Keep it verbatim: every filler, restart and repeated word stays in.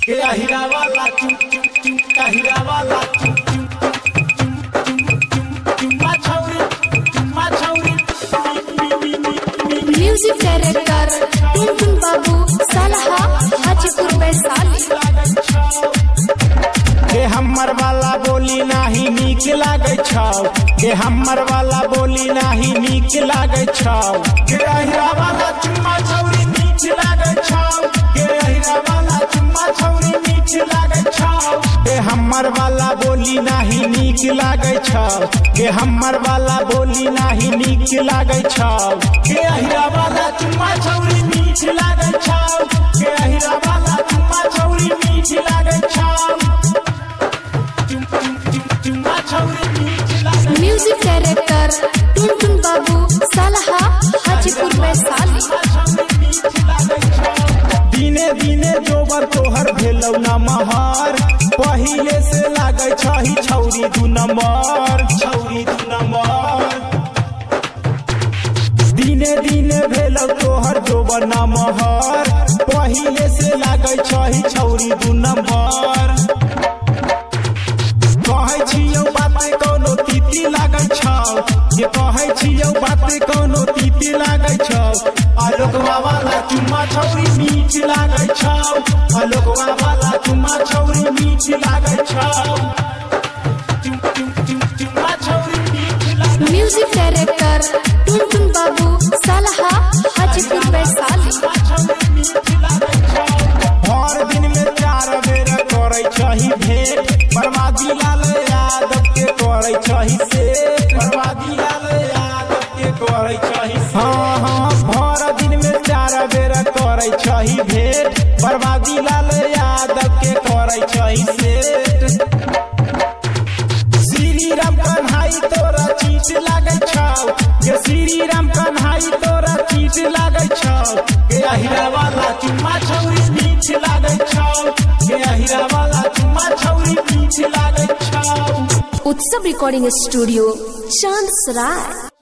Music director टुनटुन बाबू सलहा हाजीपुर वैशाली। के हमर वाला बोली नाही नीक लागे छौ, के हमर वाला बोली नाही नीक लागे छौ, के अहिरा वाला चुम्मा छौरी नीक लागे छौ, के अहिरा वाला चुम्मा छौरी नीक लागे छौ, के हमर वाला बोली नाही नीक लागे छौ, के हमर वाला बोली नाही नीक लागे छौ, के अहिरा वाला चुम्मा छौरी नीक लागे छौ, के अहिरा वाला चुम्मा छौरी नीक लागे छौ। म्यूजिक डायरेक्टर टुनटुन बाबू सलहा हाजीपुर वैशाली। दिने दिने जोबर तोहर भेलौ न महर, पहिले से लागे छही छौरी दू नंबर, छौरी दू नंबर। दिने दिने भेलौ तोहर जोबर न महर, पहिले से लागे छही छौरी दू नंबर। कहै छियौ बाते कोनो तीती लागे छौ, ये कहै छियौ बाते कोनो तीती लागे छौ, आलोकवा वाला चुम्मा छौरी मीठ लागे छौ, आलोकवा वाला चुम्मा छौरी मीठ लागे छौ, चुम्मा छौरी मीठ लागे। म्यूजिक डायरेक्टर टुनटुन बाबू सलहा हाजीपुर वैशाली। हर दिन में चार बेर करे छही भेंट, बर्बादी लाल यादव के करे छही से, बर्बादी लाल यादव के करे छही से। हाँ हाँ भर दिन में चार बेर करे छही भेंट, बर्बादी लाल यादव के करे छही से। श्री राम कन्हाई तोरा चीट लागे छौ, के श्री राम कन्हाई तोरा चीट लागे छौ, के अहिरा वाला चुम्मा छौरी मीठ लागे छौ, के अहिरा वाला चुम्मा छौरी मीठ लागे छौ। उत्सव रिकॉर्डिंग स्टूडियो चांद सराय।